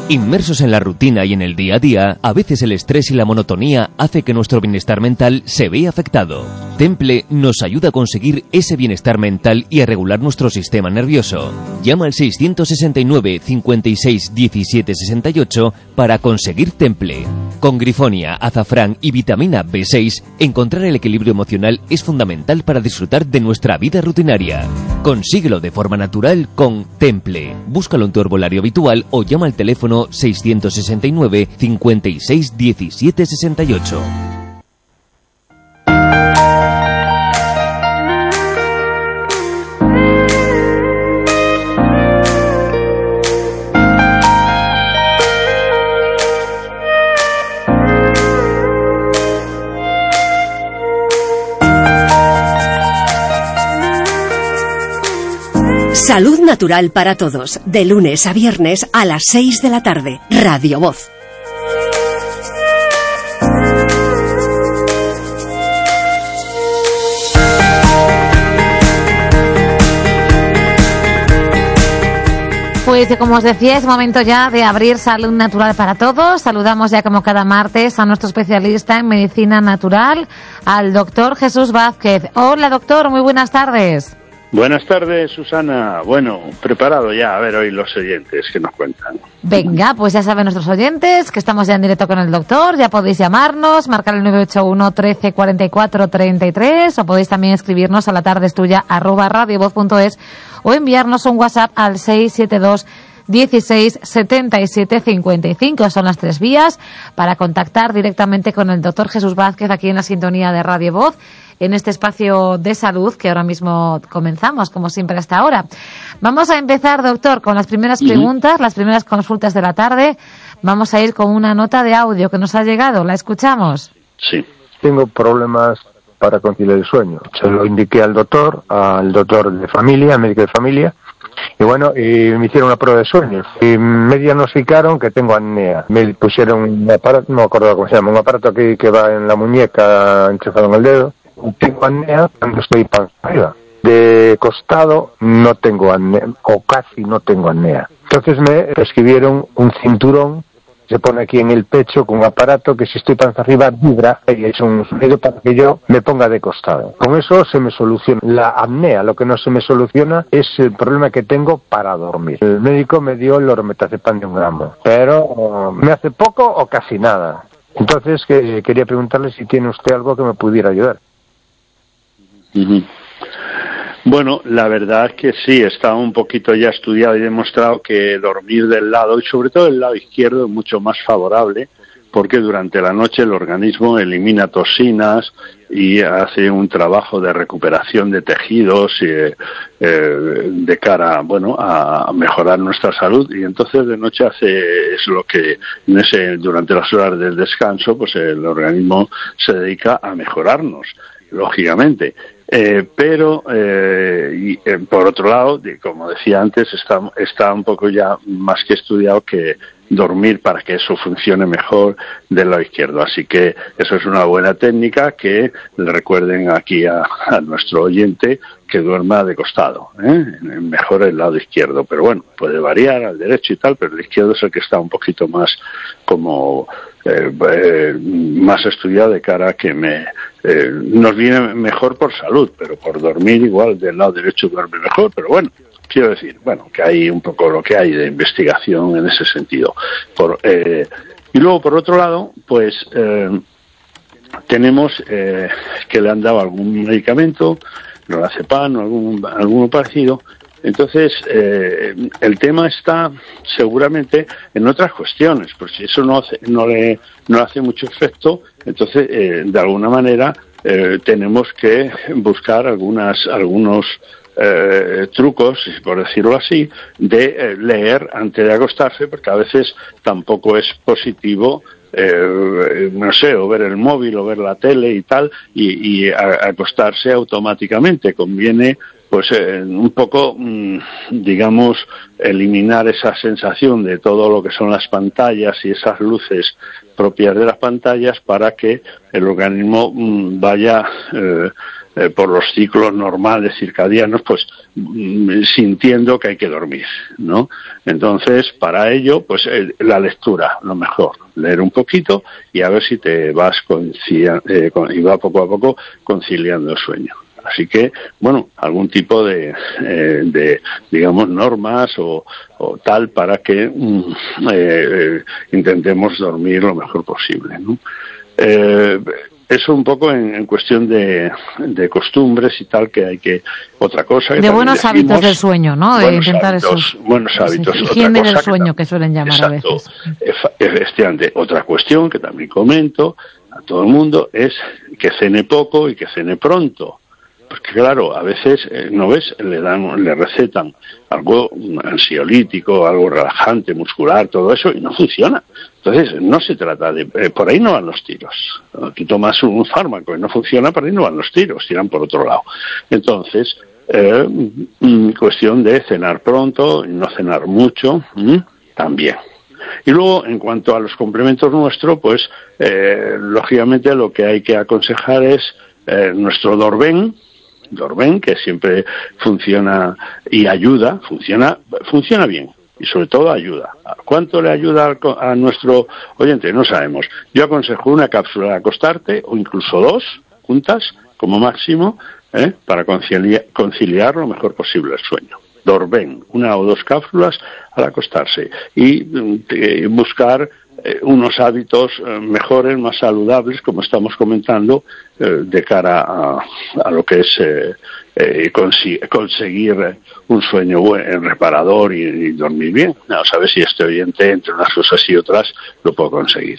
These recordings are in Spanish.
Inmersos en la rutina y en el día a día, a veces el estrés y la monotonía hace que nuestro bienestar mental se vea afectado. Temple nos ayuda a conseguir ese bienestar mental y a regular nuestro sistema nervioso. Llama al 669 56 17 68 para conseguir Temple. Con grifonia, azafrán y vitamina B6, encontrar el equilibrio emocional es fundamental para disfrutar de nuestra vida rutinaria. Consíguelo de forma natural con Temple. Búscalo en tu herbolario habitual o llama al teléfono 669 56 17 68. Salud natural para todos, de lunes a viernes a las 6 de la tarde. Radio Voz. Pues como os decía, es momento ya de abrir Salud Natural para Todos. Saludamos ya como cada martes a nuestro especialista en medicina natural, al doctor Jesús Vázquez. Hola doctor, muy buenas tardes. Buenas tardes, Susana. Bueno, preparado ya, a ver hoy los oyentes que nos cuentan. Venga, pues ya saben nuestros oyentes que estamos ya en directo con el doctor, ya podéis llamarnos, marcar el 981 13 44 33 o podéis también escribirnos a latardestuya@radiovoz.es o enviarnos un WhatsApp al 672 16 77 55. Son las tres vías para contactar directamente con el doctor Jesús Vázquez aquí en la sintonía de Radio Voz, en este espacio de salud que ahora mismo comenzamos, como siempre hasta ahora. Vamos a empezar, doctor, con las primeras preguntas, las primeras consultas de la tarde. Vamos a ir con una nota de audio que nos ha llegado. ¿La escuchamos? Sí. Tengo problemas para conciliar el sueño. Se lo indiqué al doctor de familia, médico de familia, y bueno, me hicieron una prueba de sueño y me diagnosticaron que tengo apnea. Me pusieron un aparato, no me acuerdo cómo se llama, un aparato que va en la muñeca enchufado en el dedo. Tengo apnea cuando estoy panza arriba. De costado no tengo apnea, o casi no tengo apnea. Entonces me prescribieron un cinturón, se pone aquí en el pecho con un aparato que si estoy panza arriba vibra y es un sonido para que yo me ponga de costado. Con eso se me soluciona la apnea. Lo que no se me soluciona es el problema que tengo para dormir. El médico me dio el lormetazepam de 1 gramo, pero me hace poco o casi nada. Entonces quería preguntarle si tiene usted algo que me pudiera ayudar. Bueno, la verdad es que sí, está un poquito ya estudiado y demostrado que dormir del lado, y sobre todo del lado izquierdo, es mucho más favorable, porque durante la noche el organismo elimina toxinas y hace un trabajo de recuperación de tejidos de cara, bueno, a mejorar nuestra salud, y entonces de noche es lo que durante las horas del descanso, pues el organismo se dedica a mejorarnos, lógicamente. Pero por otro lado, como decía antes, está un poco ya más que estudiado que dormir para que eso funcione mejor del lado izquierdo. Así que eso es una buena técnica, que le recuerden aquí a nuestro oyente que duerma de costado, mejor el lado izquierdo. Pero bueno, puede variar al derecho y tal, pero el izquierdo es el que está un poquito más como más estudiado de cara a que nos viene mejor por salud, pero por dormir igual del lado derecho duerme mejor. Pero bueno, quiero decir, que hay un poco lo que hay de investigación en ese sentido. Y luego, por otro lado, pues tenemos que le han dado algún medicamento, lorazepam o alguno parecido. Entonces, el tema está seguramente en otras cuestiones, pues si eso no hace mucho efecto, entonces, de alguna manera, tenemos que buscar algunos trucos, por decirlo así, de leer antes de acostarse, porque a veces tampoco es positivo, no sé, o ver el móvil o ver la tele y tal, y acostarse automáticamente. Conviene pues un poco, digamos, eliminar esa sensación de todo lo que son las pantallas y esas luces propias de las pantallas para que el organismo vaya por los ciclos normales circadianos, pues sintiendo que hay que dormir, ¿no? Entonces, para ello, pues la lectura, lo mejor, leer un poquito y a ver si te vas y va poco a poco conciliando el sueño. Así que, bueno, algún tipo de digamos, normas o tal para que intentemos dormir lo mejor posible, ¿no? Eso un poco en cuestión de costumbres y tal, que hay que... Otra cosa que de buenos hábitos del sueño, ¿no? De intentar buenos hábitos. Higiene del sueño, que suelen llamar a veces. Efectivamente. Otra cuestión que también comento a todo el mundo es que cene poco y que cene pronto. Porque claro, a veces, ¿no ves? Le recetan algo ansiolítico, algo relajante, muscular, todo eso, y no funciona. Entonces, no se trata de... por ahí no van los tiros. Tú tomas un fármaco y no funciona, por ahí no van los tiros, tiran por otro lado. Entonces, cuestión de cenar pronto y no cenar mucho, también. Y luego, en cuanto a los complementos nuestros, pues, lógicamente lo que hay que aconsejar es nuestro Dorben, que siempre funciona y ayuda, funciona bien y sobre todo ayuda. ¿Cuánto le ayuda a nuestro oyente? No sabemos. Yo aconsejo una cápsula al acostarte o incluso 2 juntas como máximo, para conciliar lo mejor posible el sueño. Dorben, 1 o 2 cápsulas al acostarse y buscar unos hábitos mejores, más saludables, como estamos comentando, de cara a lo que es conseguir un sueño reparador y dormir bien. No, sabes si este oyente, entre unas cosas y otras, lo puedo conseguir.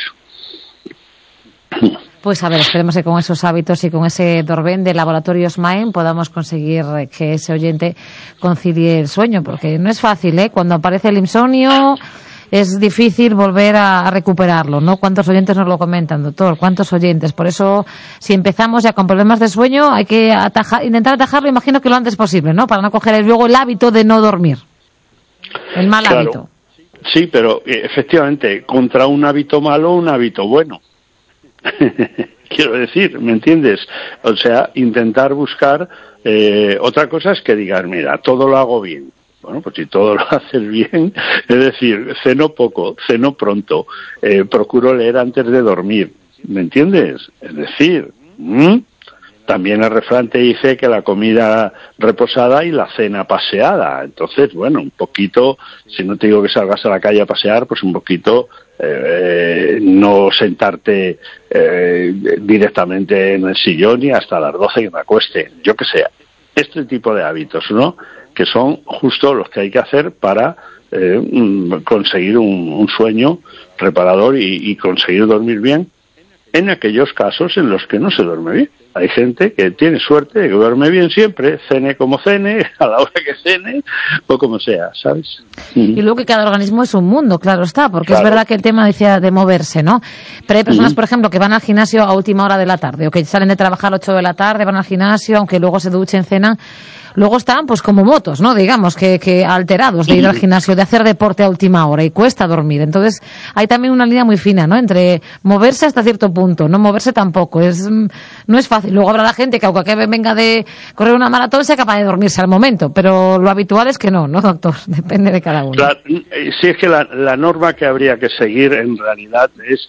Pues a ver, esperemos que con esos hábitos y con ese Dorben de Laboratorios Maen podamos conseguir que ese oyente concilie el sueño, porque no es fácil, cuando aparece el insomnio es difícil volver a recuperarlo, ¿no? ¿Cuántos oyentes nos lo comentan, doctor? ¿Cuántos oyentes? Por eso, si empezamos ya con problemas de sueño, hay que intentar atajarlo, imagino que lo antes posible, ¿no? Para no coger luego el hábito de no dormir. El mal hábito. Sí, pero efectivamente, contra un hábito malo, un hábito bueno. Quiero decir, ¿me entiendes? O sea, intentar buscar... otra cosa es que digas, mira, todo lo hago bien. Bueno, pues si todo lo haces bien, es decir, ceno poco, ceno pronto, procuro leer antes de dormir, ¿me entiendes? Es decir, también el refrán te dice que la comida reposada y la cena paseada. Entonces, bueno, un poquito, si no te digo que salgas a la calle a pasear, pues un poquito no sentarte directamente en el sillón y hasta las 12 que me acueste, yo que sé. Este tipo de hábitos, ¿no?, que son justo los que hay que hacer para conseguir un sueño reparador y conseguir dormir bien en aquellos casos en los que no se duerme bien. Hay gente que tiene suerte de que duerme bien siempre, cene como cene, a la hora que cene, o como sea, ¿sabes? Y luego que cada organismo es un mundo, claro está, porque claro, es verdad que el tema decía de moverse, ¿no? Pero hay personas, por ejemplo, que van al gimnasio a última hora de la tarde, o que salen de trabajar a 8 de la tarde, van al gimnasio, aunque luego se duchen, cenan. Luego están, pues, como motos, ¿no? Digamos, que alterados de ir al gimnasio, de hacer deporte a última hora, y cuesta dormir. Entonces, hay también una línea muy fina, ¿no? Entre moverse hasta cierto punto, no moverse tampoco. No es fácil. Luego habrá la gente que, aunque venga de correr una maratón, sea capaz de dormirse al momento. Pero lo habitual es que no, doctor? Depende de cada uno. Sí, es que la norma que habría que seguir, en realidad, es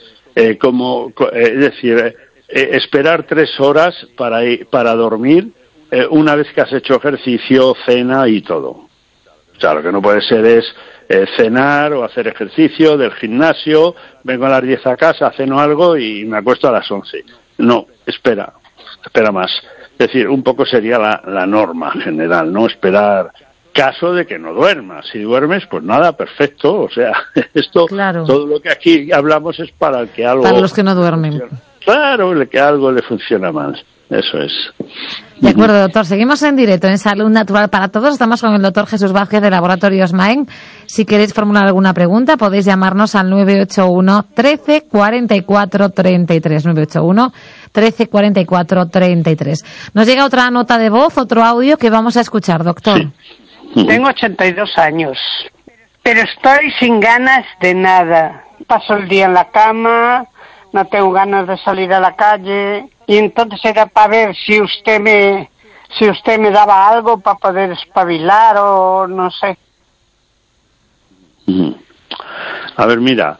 esperar 3 horas para dormir, una vez que has hecho ejercicio, cena y todo. O sea, lo que no puede ser es cenar o hacer ejercicio del gimnasio, vengo a las 10 a casa, ceno algo y me acuesto a las 11. No, espera más. Es decir, un poco sería la norma general, ¿no? Esperar caso de que no duermas. Si duermes, pues nada, perfecto. O sea, esto, claro, todo lo que aquí hablamos es para el que algo... Para los que no duermen. Claro, que algo le funciona mal. Eso es. De acuerdo, doctor. Seguimos en directo en Salud Natural para Todos. Estamos con el doctor Jesús Vázquez de Laboratorios Maen. Si queréis formular alguna pregunta, podéis llamarnos al 981 13 44 33. 981 13 44 33. Nos llega otra nota de voz, otro audio que vamos a escuchar, doctor. Sí. Tengo 82 años, pero estoy sin ganas de nada. Paso el día en la cama, no tengo ganas de salir a la calle. Y entonces era para ver si usted me daba algo para poder espabilar o no sé. A ver, mira,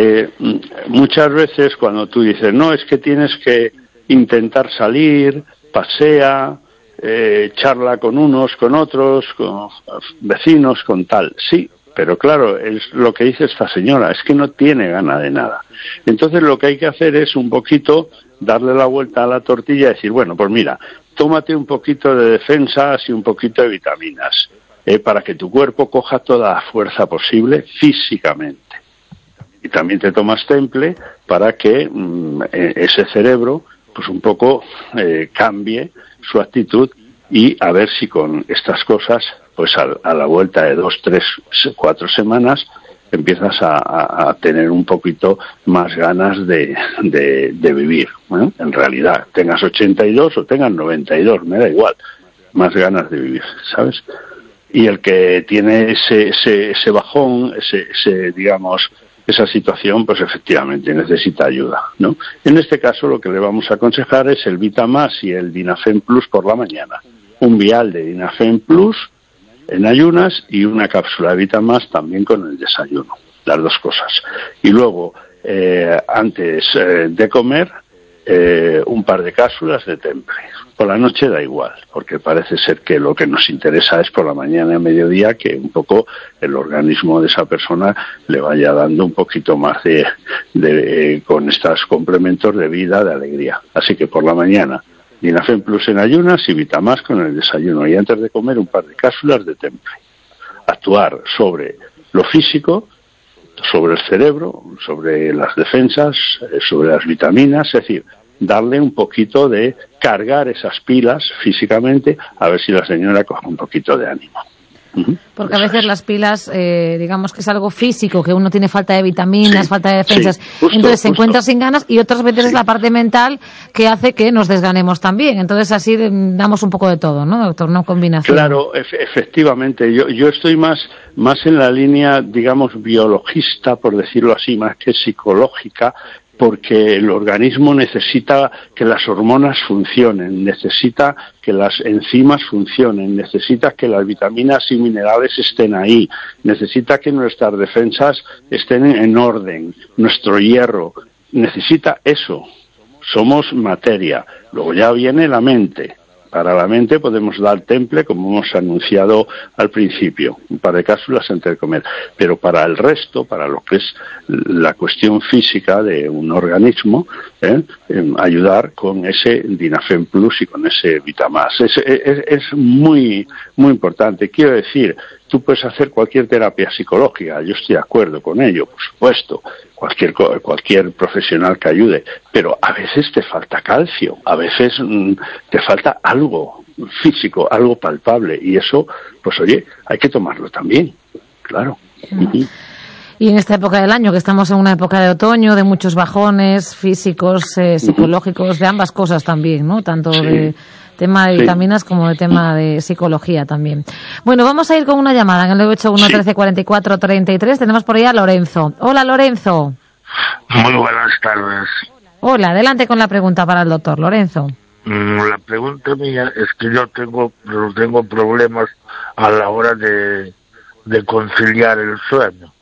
muchas veces cuando tú dices, no, es que tienes que intentar salir, pasea, charla con unos, con otros, con vecinos, con tal. Sí, pero claro, es lo que dice esta señora, es que no tiene ganas de nada. Entonces lo que hay que hacer es un poquito darle la vuelta a la tortilla y decir, bueno, pues mira, tómate un poquito de defensas y un poquito de vitaminas, para que tu cuerpo coja toda la fuerza posible físicamente. Y también te tomas Temple para que ese cerebro, pues un poco cambie su actitud y a ver si con estas cosas, pues a la vuelta de 2, 3, 4 semanas, empiezas a tener un poquito más ganas de vivir, ¿eh? En realidad, tengas 82 o tengas 92, me da igual, más ganas de vivir, ¿sabes? Y el que tiene ese bajón, digamos, esa situación, pues efectivamente necesita ayuda, ¿no? En este caso lo que le vamos a aconsejar es el Vitamax y el Dinafen Plus por la mañana. Un vial de Dinafen Plus en ayunas y una cápsula de Vitamax también con el desayuno, las dos cosas. Y luego, antes de comer, un par de cápsulas de Temple. Por la noche da igual, porque parece ser que lo que nos interesa es por la mañana y mediodía que un poco el organismo de esa persona le vaya dando un poquito más con estos complementos de vida, de alegría. Así que por la mañana, Dinafen Plus en ayunas y Vitamax con el desayuno. Y antes de comer, un par de cápsulas de Temple. Actuar sobre lo físico, sobre el cerebro, sobre las defensas, sobre las vitaminas, es decir, darle un poquito de cargar esas pilas físicamente, a ver si la señora coge un poquito de ánimo. Porque a veces las pilas, digamos que es algo físico, que uno tiene falta de vitaminas, falta de defensas, entonces se encuentra sin ganas, y otras veces es la parte mental que hace que nos desganemos también. Entonces así damos un poco de todo, ¿no, doctor? Una combinación. Claro, efectivamente. Yo estoy más en la línea, digamos, biologista, por decirlo así, más que psicológica, porque el organismo necesita que las hormonas funcionen, necesita que las enzimas funcionen, necesita que las vitaminas y minerales estén ahí, necesita que nuestras defensas estén en orden, nuestro hierro, necesita eso. Somos materia. Luego ya viene la mente. Para la mente podemos dar Temple, como hemos anunciado al principio, un par de cápsulas antes de comer. Pero para el resto, para lo que es la cuestión física de un organismo, ayudar con ese Dinafen Plus y con ese Vitamax. Es muy, muy importante. Quiero decir, tú puedes hacer cualquier terapia psicológica, yo estoy de acuerdo con ello, por supuesto, cualquier profesional que ayude, pero a veces te falta calcio, a veces te falta algo físico, algo palpable, y eso, pues oye, hay que tomarlo también, claro. Y en esta época del año, que estamos en una época de otoño, de muchos bajones físicos, psicológicos, de ambas cosas también, ¿no? Tanto de tema de vitaminas como de tema de psicología también. Bueno, vamos a ir con una llamada en el 981 13 44 33. Tenemos por ahí a Lorenzo. Hola, Lorenzo. Muy buenas tardes. Hola, adelante con la pregunta para el doctor, Lorenzo. La pregunta mía es que yo tengo problemas a la hora de conciliar el sueño.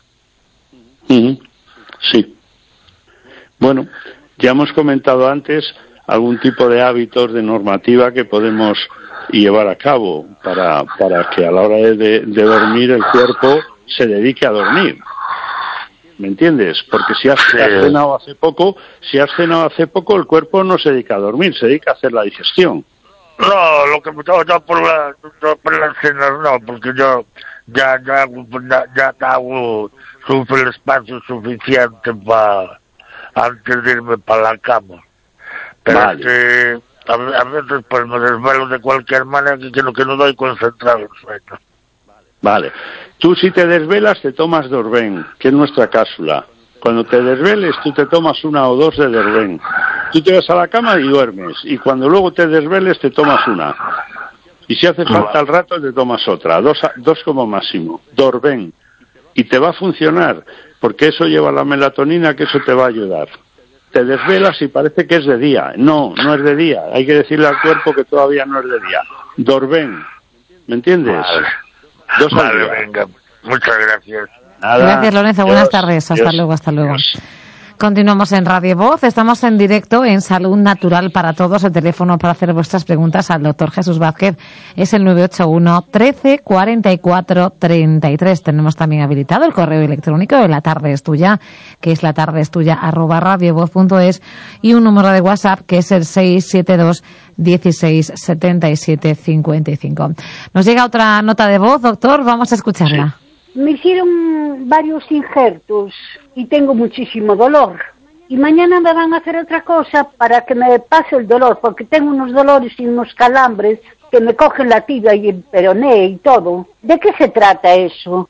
Sí. Bueno, ya hemos comentado antes algún tipo de hábitos de normativa que podemos llevar a cabo para que a la hora de dormir el cuerpo se dedique a dormir. ¿Me entiendes? Porque si has cenado hace poco, el cuerpo no se dedica a dormir, se dedica a hacer la digestión. No, lo que me estaba ya por la cena, no, porque yo ya hago suficiente el espacio suficiente antes de irme para la cama. Pero Vale. es que a veces pues me desvelo de cualquier manera que no doy concentrado el sueño. Vale. Tú si te desvelas te tomas Dorben, que es nuestra cápsula. Cuando te desveles tú te tomas 1 o 2 de Dorben. Tú te vas a la cama y duermes. Y cuando luego te desveles te tomas una. Y si hace falta al rato te tomas otra. 2 como máximo. Dorben. Y te va a funcionar, porque eso lleva la melatonina, que eso te va a ayudar. Te desvelas y parece que es de día. No, no es de día. Hay que decirle al cuerpo que todavía no es de día. Dorben. ¿Me entiendes? Vale. 2 al Vale, día. venga. Muchas gracias. Nada. Gracias, Lorenzo. Buenas Dios, tardes. Hasta Dios, luego, hasta luego. Dios. Continuamos en Radio Voz. Estamos en directo en Salud Natural para Todos. El teléfono para hacer vuestras preguntas al doctor Jesús Vázquez es el 981 13 44 33. Tenemos también habilitado el correo electrónico de La Tarde es Tuya, que es latardeestuya@radiovoz.es, y un número de WhatsApp que es el 672 16 77 55. Nos llega otra nota de voz, doctor. Vamos a escucharla. Me hicieron varios injertos y tengo muchísimo dolor. Y mañana me van a hacer otra cosa para que me pase el dolor, porque tengo unos dolores y unos calambres que me cogen la tibia y el peroné y todo. ¿De qué se trata eso?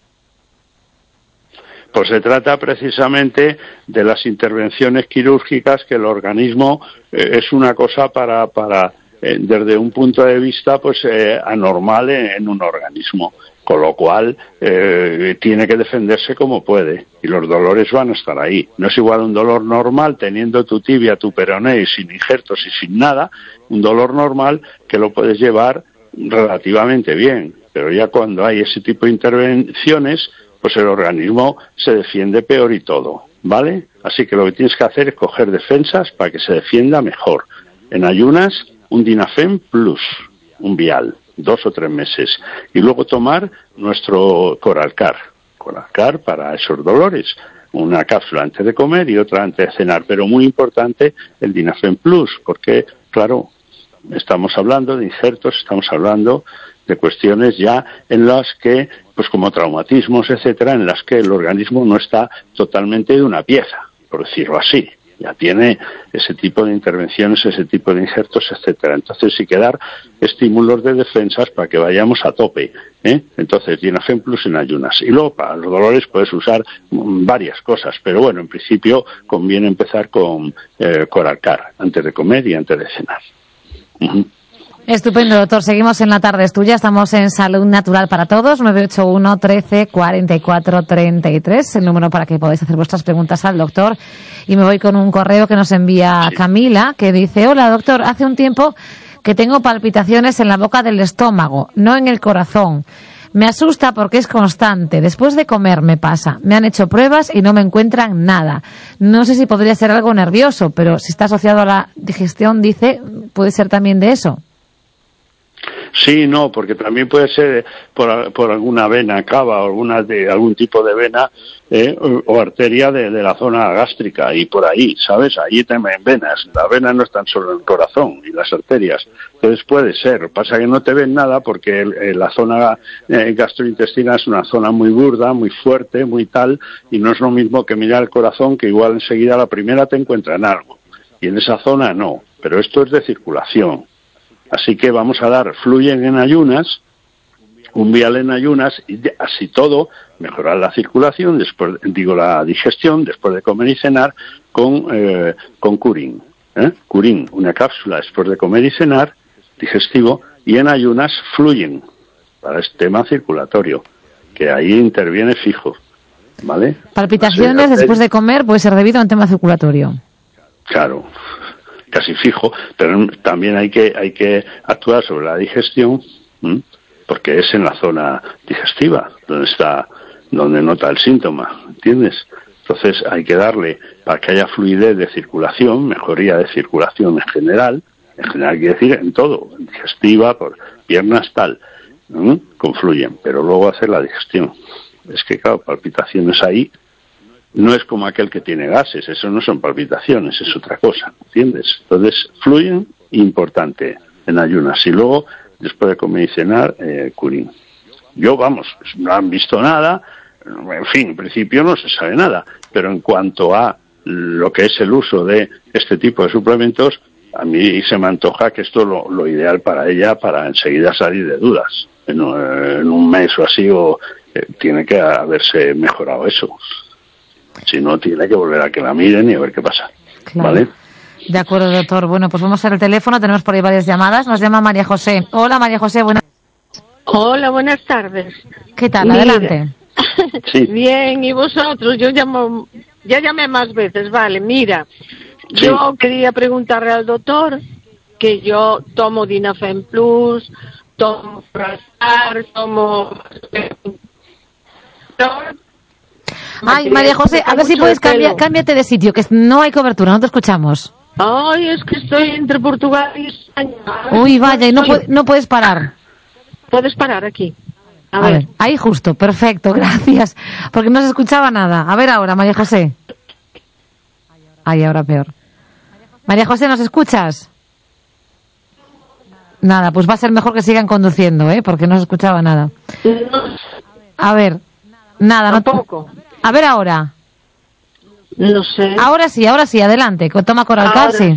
Pues se trata precisamente de las intervenciones quirúrgicas, que el organismo es una cosa para desde un punto de vista pues anormal en un organismo. Con lo cual tiene que defenderse como puede, y los dolores van a estar ahí. No es igual un dolor normal teniendo tu tibia, tu peroné y sin injertos y sin nada, un dolor normal que lo puedes llevar relativamente bien, pero ya cuando hay ese tipo de intervenciones, pues el organismo se defiende peor y todo, ¿vale? Así que lo que tienes que hacer es coger defensas para que se defienda mejor. En ayunas, un Dinafen Plus, un vial, 2 o 3 meses, y luego tomar nuestro Coralcar para esos dolores, una cápsula antes de comer y otra antes de cenar, pero muy importante el Dinafen Plus, porque claro, estamos hablando de injertos, estamos hablando de cuestiones ya en las que, pues como traumatismos, etcétera, en las que el organismo no está totalmente de una pieza, por decirlo así. Ya tiene ese tipo de intervenciones, ese tipo de injertos, etcétera. Entonces sí que dar estímulos de defensas para que vayamos a tope, ¿eh? Entonces Dinafen Plus en ayunas. Y luego para los dolores puedes usar varias cosas, pero bueno, en principio conviene empezar con Coralcar, antes de comer y antes de cenar. Uh-huh. Estupendo, doctor. Seguimos en La Tarde es Tuya. Estamos en Salud Natural para Todos, 981 13 44 33, el número para que podáis hacer vuestras preguntas al doctor. Y me voy con un correo que nos envía Camila, que dice: hola, doctor, hace un tiempo que tengo palpitaciones en la boca del estómago, no en el corazón. Me asusta porque es constante. Después de comer me pasa. Me han hecho pruebas y no me encuentran nada. No sé si podría ser algo nervioso, pero si está asociado a la digestión, dice, puede ser también de eso. Sí, no, porque también puede ser por alguna vena cava o algún tipo de vena o arteria de la zona gástrica, y por ahí, ¿sabes? Ahí también venas. Las venas no están solo en el corazón y las arterias. Entonces puede ser. Pasa que no te ven nada porque la zona gastrointestinal es una zona muy burda, muy fuerte, muy tal, y no es lo mismo que mirar el corazón, que igual enseguida la primera te encuentran algo. Y en esa zona no. Pero esto es de circulación. Así que vamos a dar Fluyen en ayunas, un vial en ayunas, y así todo, mejorar la circulación, la digestión, después de comer y cenar, con Curin. Curin, una cápsula después de comer y cenar, digestivo, y en ayunas Fluyen, para este tema circulatorio, que ahí interviene fijo, ¿vale? Palpitaciones después de comer puede ser debido a un tema circulatorio. Claro. Casi fijo, pero también hay que actuar sobre la digestión, porque es en la zona digestiva donde nota el síntoma, ¿entiendes? Entonces hay que darle, para que haya fluidez de circulación, mejoría de circulación en general quiere decir en todo, digestiva, por piernas, tal, confluyen, pero luego hacer la digestión. Es que claro, palpitaciones ahí no es como aquel que tiene gases, eso no son palpitaciones, es otra cosa, ¿entiendes? Entonces, Fluyen, importante, en ayunas. Y luego, después de comer y cenar, Curin. No han visto nada, en fin, en principio no se sabe nada, pero en cuanto a lo que es el uso de este tipo de suplementos, a mí se me antoja que esto es lo ideal para ella, para enseguida salir de dudas. En un mes o así, tiene que haberse mejorado eso. Si no, tiene que volver a que la miren y a ver qué pasa. Claro. ¿Vale? De acuerdo, doctor. Bueno, pues vamos a ver el teléfono. Tenemos por ahí varias llamadas. Nos llama María José. Hola, María José. Buenas. Hola, buenas tardes. ¿Qué tal? Mira. Adelante. Sí. Bien, ¿y vosotros? Ya llamé más veces, vale. Mira, Sí. yo quería preguntarle al doctor que yo tomo Dinafen Plus, tomo Frastar, tomo... Ay, María José, a ver si puedes cámbiate de sitio, que no hay cobertura, no te escuchamos. Ay, es que estoy entre Portugal y España. Uy, vaya, y no puedes parar. Puedes parar aquí. A ver, ahí justo, perfecto, gracias. Porque no se escuchaba nada. A ver ahora, María José. Ay, ahora peor. María José, ¿nos escuchas? Nada, pues va a ser mejor que sigan conduciendo, porque no se escuchaba nada. A ver, nada, tampoco. A ver ahora. No sé. Ahora sí, adelante. Toma Coralcar, sí.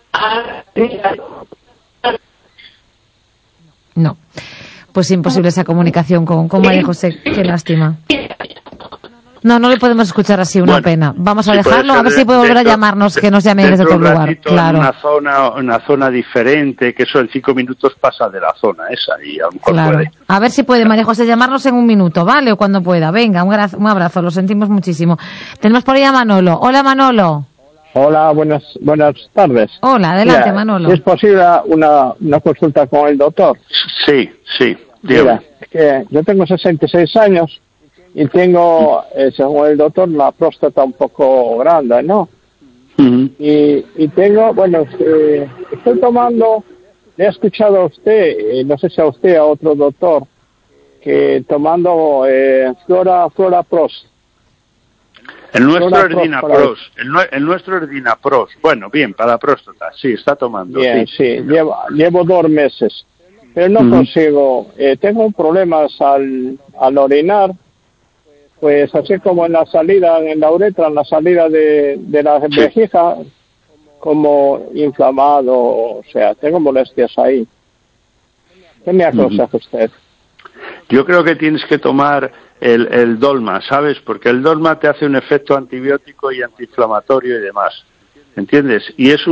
No. Pues imposible esa comunicación con María José. Qué lástima. No le podemos escuchar así, una pena. Vamos a dejarlo, a ver si puede volver a llamarnos, que nos llame desde otro lugar. Claro. En una zona diferente, que eso en 5 minutos pasa de la zona esa y a lo mejor puede. A ver si puede María José llamarnos en un minuto, ¿vale? O cuando pueda. Venga, un abrazo, lo sentimos muchísimo. Tenemos por ahí a Manolo. Hola, Manolo. Hola, buenas tardes. Hola, adelante, Manolo. ¿Es posible una consulta con el doctor? Sí. Mira, es que yo tengo 66 años y tengo, según el doctor, la próstata un poco grande, ¿no? Uh-huh. Y tengo, estoy tomando, le he escuchado a usted, no sé si a usted, a otro doctor, que tomando Flora Pros. El nuestro es Dinapros. El nuestro es Dinapros. Bueno, bien, para la próstata, sí, está tomando. Bien, sí. Llevo 2 meses, pero no consigo. Tengo problemas al orinar, pues así como en la salida, en la uretra, en la salida de la vejiga, como inflamado, o sea, tengo molestias ahí. ¿Qué me aconseja usted? Yo creo que tienes que tomar el Dolma, ¿sabes? Porque el Dolma te hace un efecto antibiótico y antiinflamatorio y demás. ¿Entiendes? Y es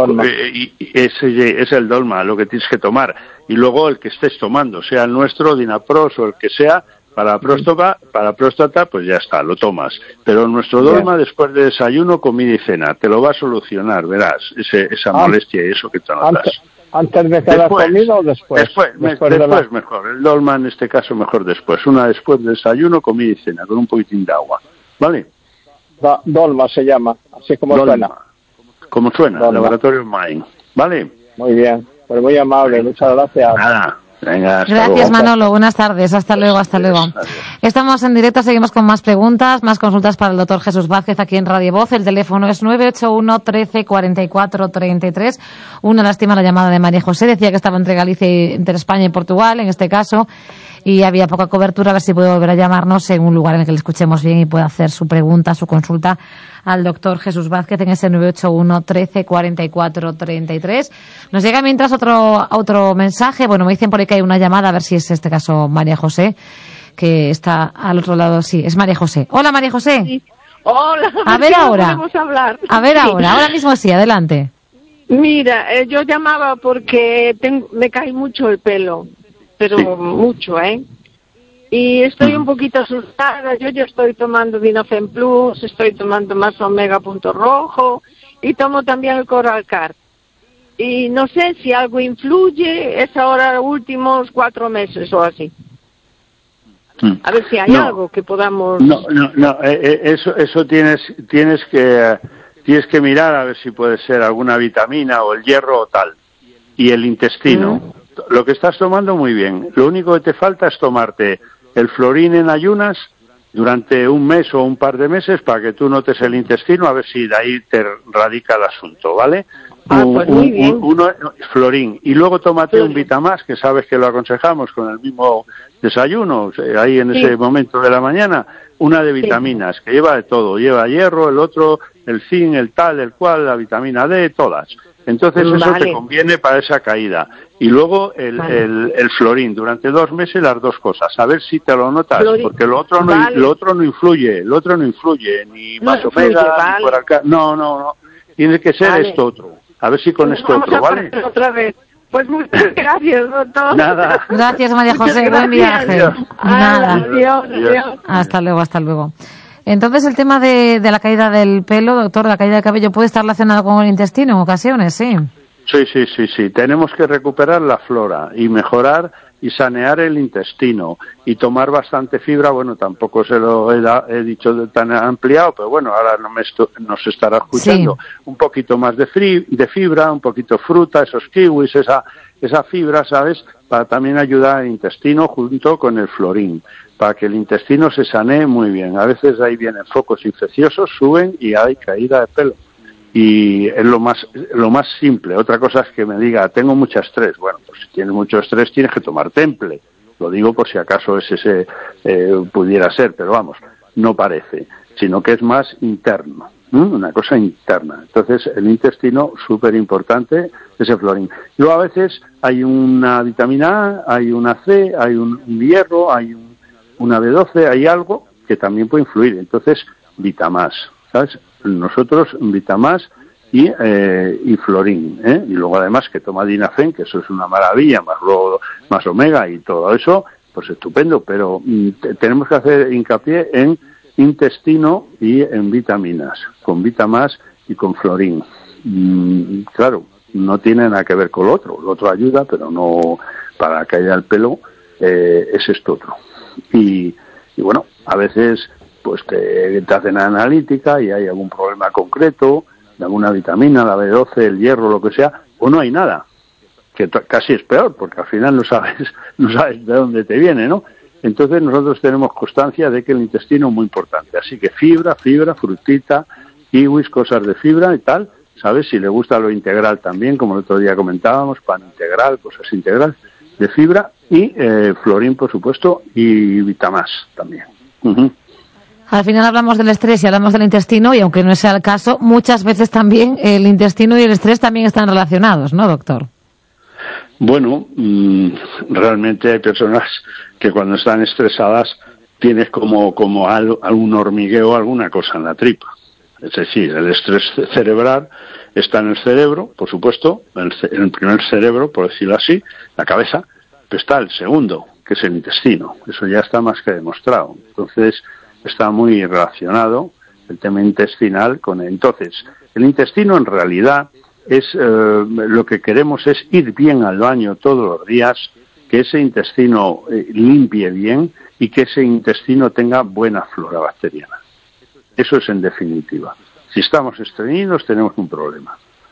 es el Dolma lo que tienes que tomar. Y luego el que estés tomando, sea el nuestro, Dinapros o el que sea, para la próstata, pues ya está, lo tomas. Pero nuestro Dolma, después de desayuno, comida y cena, te lo va a solucionar, verás, esa molestia y eso que te notas. ¿Antes de cada comida o después? Después mejor. El Dolma, en este caso, mejor después. Una después de desayuno, comida y cena, con un poquitín de agua. ¿Vale? Dolma se llama, así como Dolma. suena. Como suena, Dolma. Laboratorio Mind. ¿Vale? Muy bien. Pues muy amable, muchas gracias. Nada. Venga, gracias, luego. Manolo. Buenas tardes. Hasta luego. Estamos en directo, seguimos con más preguntas, más consultas para el doctor Jesús Vázquez aquí en Radio Voz. El teléfono es 981 13 44 33. Una lástima la llamada de María José. Decía que estaba entre Galicia y entre España y Portugal, en este caso, y había poca cobertura. A ver si puede volver a llamarnos en un lugar en el que le escuchemos bien y pueda hacer su pregunta, su consulta al doctor Jesús Vázquez en ese 981 13 44 33. Nos llega mientras otro mensaje. Bueno, me dicen por ahí que hay una llamada, a ver si es este caso María José, que está al otro lado. Sí, es María José. Hola, María José. Sí. Hola. A ver ahora. Hablar. A ver ahora mismo sí, adelante. Mira, yo llamaba porque me cae mucho el pelo, pero mucho, Y estoy un poquito asustada. Yo ya estoy tomando Dinafen Plus, estoy tomando más Omega Punto Rojo y tomo también el Coralcar. Y no sé si algo influye, es ahora últimos 4 meses o así. A ver si hay algo que podamos... No, eso tienes que mirar a ver si puede ser alguna vitamina o el hierro o tal. Y el intestino. Lo que estás tomando muy bien. Lo único que te falta es tomarte el Florín en ayunas durante un mes o un par de meses para que tú notes el intestino, a ver si de ahí te radica el asunto, ¿vale? Pues muy bien. Uno, Florín, y luego tómate un Vitamás, que sabes que lo aconsejamos con el mismo desayuno, ahí en ese momento de la mañana, una de vitaminas, que lleva de todo, lleva hierro, el otro, el zinc, el tal, el cual, la vitamina D, todas. Entonces eso te conviene para esa caída. Y luego el Florín, durante 2 meses las 2 cosas, a ver si te lo notas, porque lo otro no influye, ni más omega, ni por acá, no, tiene que ser esto otro. A ver si con esto otro, ¿vale? Otra vez. Pues muchas gracias, doctor. Nada. Gracias, María José. Buen viaje. Nada. Adiós. Hasta luego. Entonces, el tema de la caída del pelo, doctor, la caída de cabello, ¿puede estar relacionado con el intestino en ocasiones? Sí. Sí. Tenemos que recuperar la flora y mejorar y sanear el intestino y tomar bastante fibra. Bueno, tampoco se lo he dicho tan ampliado, pero bueno, ahora nos estará escuchando. Sí. Un poquito más de fibra, un poquito fruta, esos kiwis, esa fibra, ¿sabes? Para también ayudar al intestino junto con el Florín, para que el intestino se sanee muy bien. A veces ahí vienen focos infecciosos, suben y hay caída de pelo. Y es lo más simple. Otra cosa es que me diga, tengo mucho estrés. Bueno, pues si tienes mucho estrés tienes que tomar Temple. Lo digo por si acaso ese pudiera ser, pero vamos, no parece, sino que es más interno, una cosa interna. Entonces el intestino, súper importante, ese Florín. Luego a veces hay una vitamina A, hay una C, hay un hierro, hay una B12, hay algo que también puede influir. Entonces, Vitamás, ¿sabes? Nosotros Vitamás y Florín, y luego además que toma Dinafen, que eso es una maravilla, más omega y todo eso, pues estupendo, pero tenemos que hacer hincapié en intestino y en vitaminas, con Vitamás y con Florín. Claro, no tiene nada que ver con lo otro ayuda, pero no para caer al pelo, es esto otro. Y bueno, a veces pues te hacen analítica y hay algún problema concreto de alguna vitamina, la B12, el hierro, lo que sea, o no hay nada, que casi es peor, porque al final no sabes de dónde te viene, ¿no? Entonces nosotros tenemos constancia de que el intestino es muy importante, así que fibra, frutita, kiwis, cosas de fibra y tal, ¿sabes? Si le gusta lo integral también, como el otro día comentábamos, pan integral, cosas integral de fibra, y Florín, por supuesto, y Vitamás también. Al final hablamos del estrés y hablamos del intestino, y aunque no sea el caso, muchas veces también el intestino y el estrés también están relacionados, ¿no, doctor? Bueno, realmente hay personas que cuando están estresadas tienes como algún hormigueo, alguna cosa en la tripa. Es decir, el estrés cerebral está en el cerebro, por supuesto, en el primer cerebro, por decirlo así, la cabeza, pero está el segundo, que es el intestino. Eso ya está más que demostrado. Entonces, está muy relacionado el tema intestinal con él. Entonces, el intestino en realidad es lo que queremos es ir bien al baño todos los días, que ese intestino limpie bien y que ese intestino tenga buena flora bacteriana. Eso es en definitiva. Si estamos estreñidos tenemos un problema.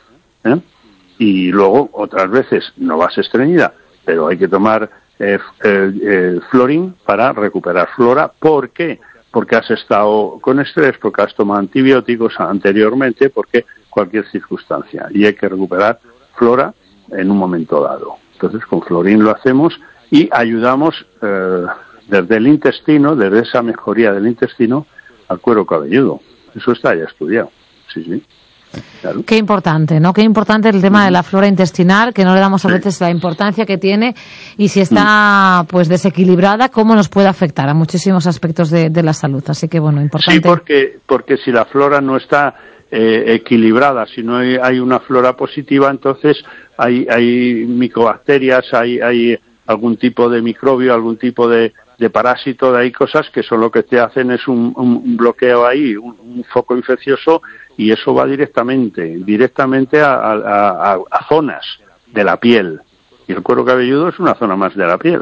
Y luego otras veces no vas estreñida, pero hay que tomar Florín para recuperar flora. ¿Por qué? Porque has estado con estrés, porque has tomado antibióticos anteriormente, porque cualquier circunstancia. Y hay que recuperar flora en un momento dado. Entonces con Florín lo hacemos y ayudamos desde el intestino, desde esa mejoría del intestino, al cuero cabelludo. Eso está ya estudiado. Sí. Claro. Qué importante, ¿no? Qué importante el tema de la flora intestinal, que no le damos a veces la importancia que tiene, y si está pues desequilibrada, cómo nos puede afectar a muchísimos aspectos de la salud. Así que bueno, importante. Sí, porque si la flora no está equilibrada, si no hay una flora positiva, entonces hay micobacterias, hay algún tipo de microbio, algún tipo de parásito, hay cosas que son lo que te hacen es un bloqueo ahí, un foco infeccioso, y eso va directamente a zonas de la piel. Y el cuero cabelludo es una zona más de la piel.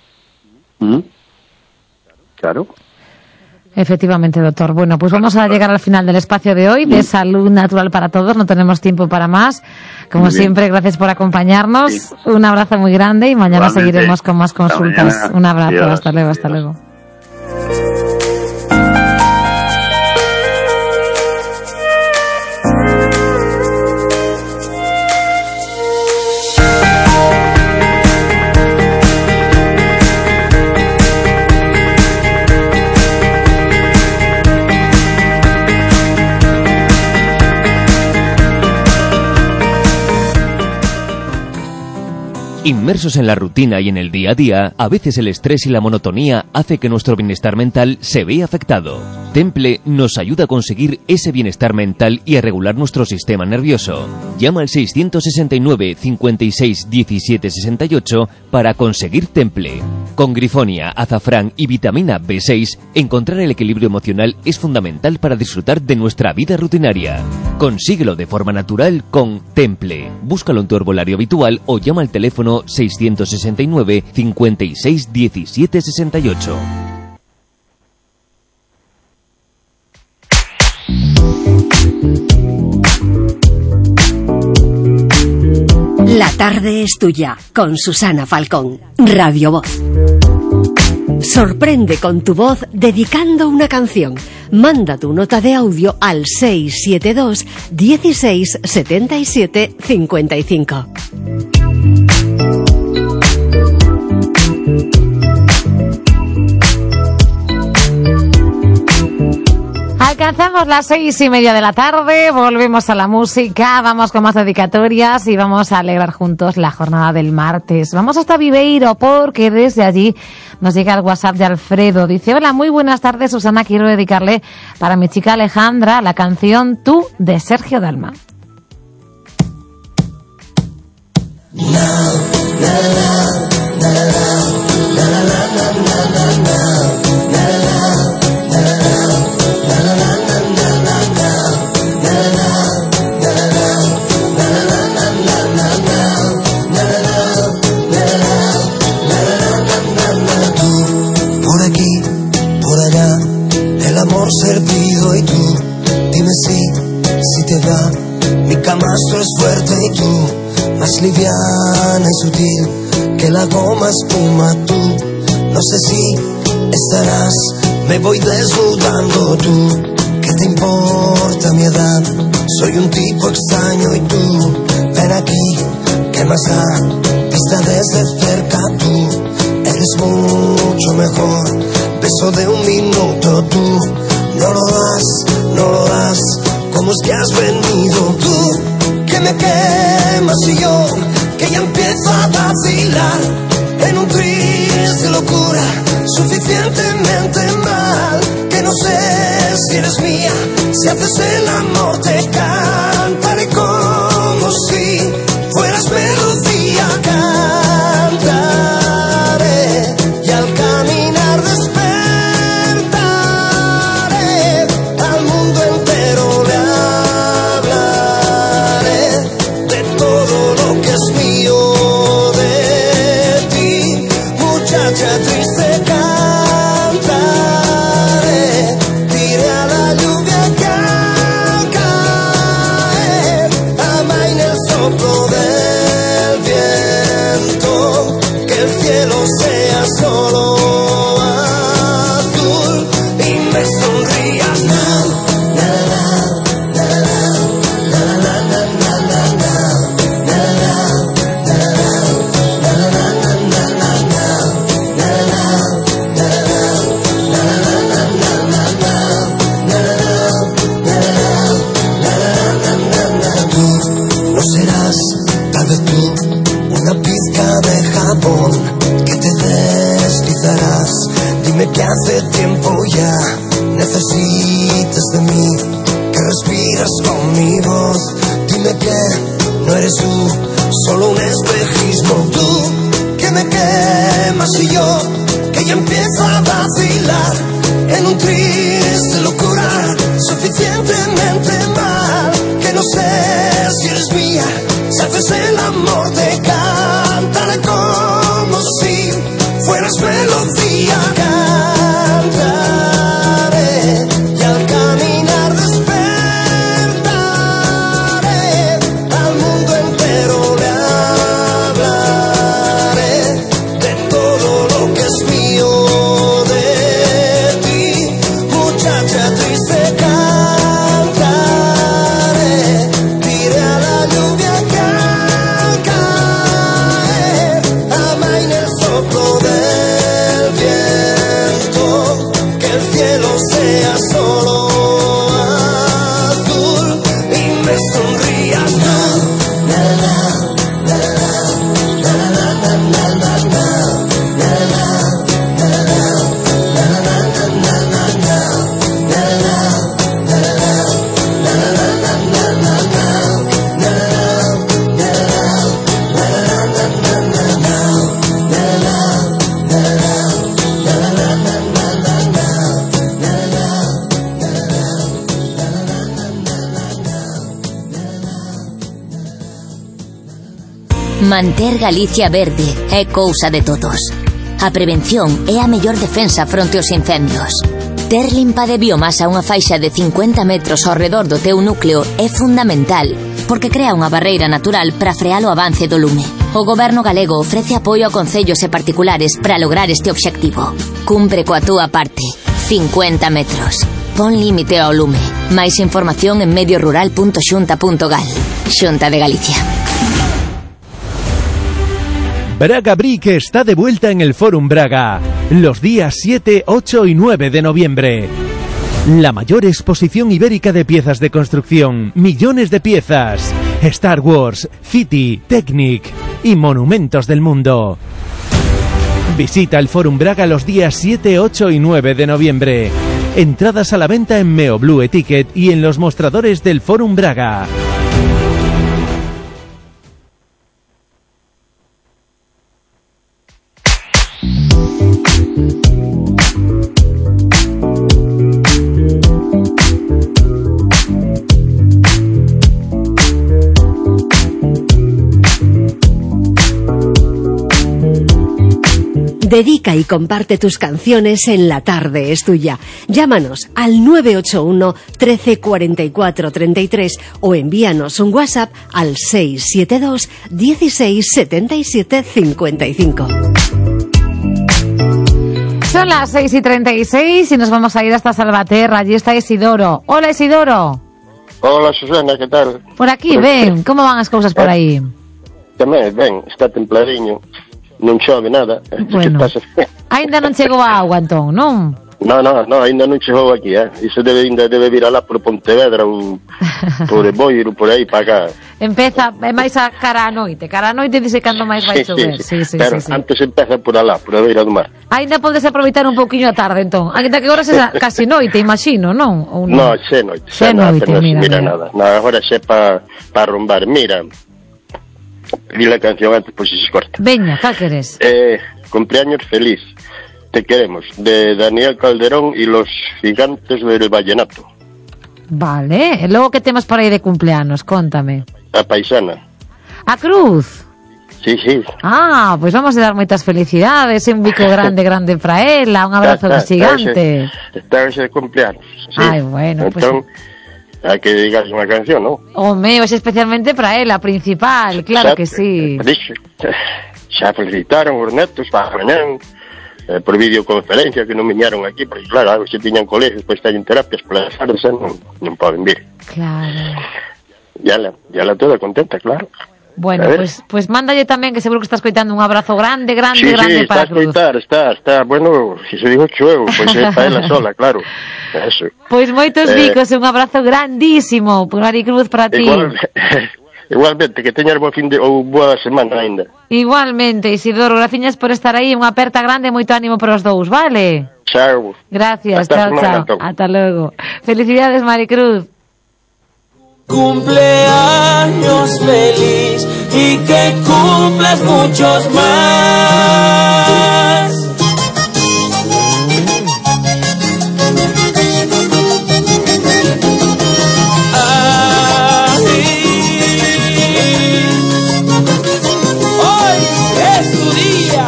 Claro. Efectivamente, doctor. Bueno, pues vamos a llegar al final del espacio de hoy, de Salud Natural para Todos. No tenemos tiempo para más. Como siempre, gracias por acompañarnos. Sí. Un abrazo muy grande y mañana seguiremos con más consultas. Un abrazo. Adiós. Hasta luego. Hasta luego. Inmersos en la rutina y en el día a día, a veces el estrés y la monotonía hace que nuestro bienestar mental se vea afectado. Temple nos ayuda a conseguir ese bienestar mental y a regular nuestro sistema nervioso. Llama al 669 56 17 68 para conseguir Temple. Con grifonia, azafrán y vitamina B6, encontrar el equilibrio emocional es fundamental para disfrutar de nuestra vida rutinaria. Consíguelo de forma natural con Temple. Búscalo en tu herbolario habitual o llama al teléfono 669 56 17 68. La tarde es tuya, con Susana Falcón, Radio Voz. Sorprende con tu voz dedicando una canción. Manda tu nota de audio al 672 16 77 55. Alcanzamos las 6:30 de la tarde, volvemos a la música, vamos con más dedicatorias y vamos a alegrar juntos la jornada del martes. Vamos hasta Viveiro porque desde allí nos llega el WhatsApp de Alfredo. Dice: hola, muy buenas tardes, Susana, quiero dedicarle para mi chica Alejandra la canción Tú de Sergio Dalma. Servido y tú, dime si te va. Mi camastro es fuerte y tú, más liviana y sutil que la goma espuma tú. No sé si estarás, me voy desnudando tú. ¿Qué te importa mi edad? Soy un tipo extraño y tú, ven aquí, ¿qué más da? Vista desde cerca tú, eres mucho mejor. Beso de un minuto tú. No lo das, ¿cómo es que has venido tú? Que me quemas y yo, que ya empiezo a vacilar en un tris de locura, suficientemente mal, que no sé si eres mía, si haces el amor te cantaré como si fueras melodía, cantaré y al caminar triste cantaré, diré a la lluvia que al caer amaina el soplo del viento, que el cielo sea solo azul y me sonrías. Que te deslizarás, dime que hace tiempo ya necesitas de mí, que respiras con mi voz, dime que no eres tú, solo un espejismo, tú que me quemas y yo, que ya empiezo a vacilar en un triste locura, suficientemente mal, que no sé si eres mía, si haces el amor te cantaré como si fueras melodía, cantaré y al caminar despertaré, al mundo entero le hablaré de todo lo que es mío de ti, muchacha triste cantaré, diré a la lluvia Manter Galicia verde é cousa de todos. A prevención é a mellor defensa fronte aos incendios. Ter limpa de biomasa unha faixa de 50 metros ao redor do teu núcleo é fundamental, porque crea unha barreira natural para frear o avance do lume. O Goberno galego ofrece apoio a concellos e particulares para lograr este obxectivo. Cumpre coa túa parte. 50 metros. Pon límite ao lume. Máis información en mediorural.xunta.gal. Xunta de Galicia. Braga Brick está de vuelta en el Fórum Braga, los días 7, 8 y 9 de noviembre. La mayor exposición ibérica de piezas de construcción, millones de piezas, Star Wars, City, Technic y monumentos del mundo. Visita el Fórum Braga los días 7, 8 y 9 de noviembre. Entradas a la venta en Meo Blue Ticket y en los mostradores del Fórum Braga. Dedica y comparte tus canciones en La Tarde es Tuya. Llámanos al 981 13 44 33 o envíanos un WhatsApp al 672 16 77 55. Son las 6:36 y nos vamos a ir hasta Salvaterra. Allí está Isidoro. Hola, Isidoro. Hola, Susana, ¿qué tal? Por aquí, ven. Como van as cousas por aí? Tamén, ben, está templadiño. Non chove nada. Bueno, ainda non chegou a agua, entón, non? No, ainda non chegou aquí, Iso ainda debe vir alá por Pontevedra, por Boiro, por aí, para cá. Empeza, é máis a cara a noite dice cando máis vai chover. Sí, pero antes empeza por alá, por a beira do mar. Ainda podes aproveitar un pouquiño a tarde, entón. Ainda que agora seja casi noite, imagino, non? Ou non? No, xe noite. Mira nada. No, agora xe para arrombar. Mira, di la canción antes, pues si se corta. Veña, ¿cal queres? Cumpleaños feliz, te queremos, de Daniel Calderón y los gigantes del vallenato. Vale, e logo que temos por aí de cumpleanos, contame. A paisana. A Cruz? Sí. Ah, pues vamos a dar moitas felicidades, un bico grande para ela, un abrazo gigante. Está ese cumpleaños, sí. Ai, bueno, entón, pues... Hai que dedicarse unha canción, non? Home, hoxe especialmente para ela, principal, claro que sí. Xa felicitaron os netos para mañán, por videoconferencia, que non viñaron aquí, porque claro, se tiñan colegios, pois teñen terapias polas tardes, non poden vir. Claro. Ya la toda contenta, claro. Bueno, pues mándalle tamén, que seguro que estás coitando, un abrazo grande para Cruz. Está, bueno, se digo chuego, pois é para ela sola, claro. Eso. Pois moitos bicos, un abrazo grandísimo por Maricruz para ti. Igualmente, que teñas bo fin de ou boa semana ainda. Igualmente, Isidoro, graciñas por estar aí, unha aperta grande, moito ánimo para os dous, vale? Chao. Gracias, chao. Ata logo. Felicidades, Maricruz. Cumpleaños feliz y que cumplas muchos más. Hoy es tu día.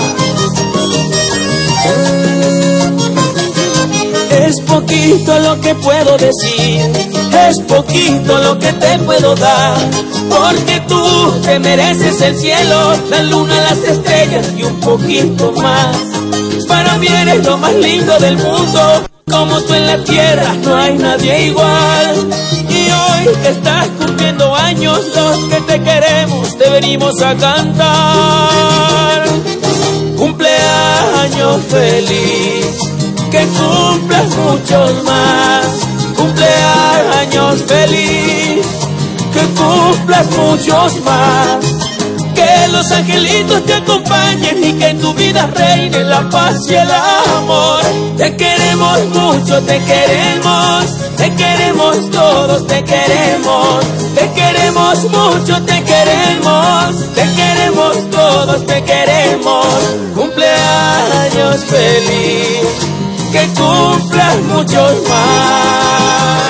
Es poquito lo que puedo decir, es poquito lo que te puedo dar, porque tú te mereces el cielo, la luna, las estrellas y un poquito más. Para mí eres lo más lindo del mundo, como tú en la tierra no hay nadie igual. Y hoy que estás cumpliendo años, los que te queremos te venimos a cantar. Cumpleaños feliz, que cumplas muchos más. Cumpleaños feliz, que cumplas muchos más. Que los angelitos te acompañen y que en tu vida reine la paz y el amor. Te queremos mucho, te queremos todos, te queremos mucho, te queremos todos, te queremos. Cumpleaños feliz, que cumplas muchos más.